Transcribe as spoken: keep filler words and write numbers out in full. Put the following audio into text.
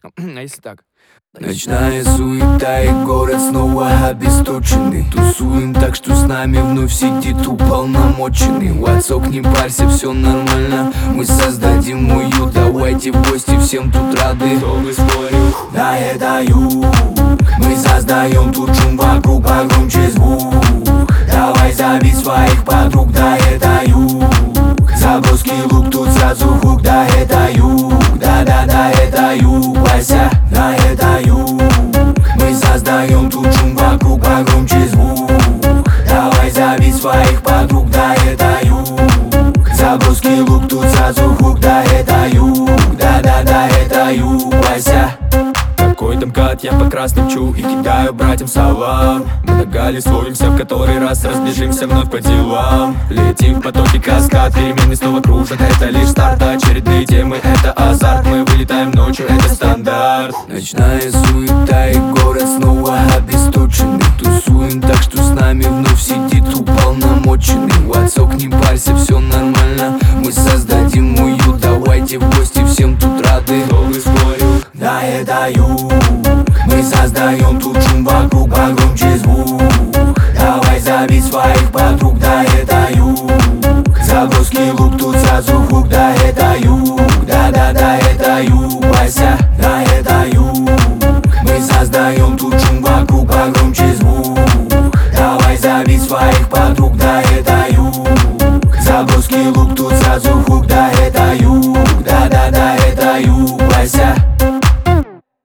А если так? Ночная суета и город снова обесточенный. Тусуем так, что с нами вновь сидит уполномоченный. Ватсок, не парься, все нормально, мы создадим уют. Давайте в гости, всем тут рады. Кто бы спорил? Да, это юг. Мы создаем тут шум вокруг, погромче звук. Давай зови своих подруг, да, это юг. Заброский лук, тут сразу хук, да, это юг. Да-да-да, это юг, Вася, да, это юг. Мы создаем тут шум вокруг, погромче звук. Давай зови своих подруг, да, это юг. Заброский лук, тут сразу хук, да, это юг. Да-да-да, это юг, Вася. Какой там гад, я по красным чу и кидаю братьям салам. Мы на гале словимся, в который раз разбежимся вновь по делам. Летим в потоке каскад, перемены снова кружат. Это лишь старт, очередные темы, это азарт. Мы вылетаем ночью, это стандарт. Ночная суета и город снова обесточенный. Тусуем так, что с нами вновь сидит уполномоченный. Ватсок, не парься, все нормально, мы создадим уют. Давайте в гости, всем тут рады. Кто бы спорил? Да, это юг. Мы создаем тут шум вокруг,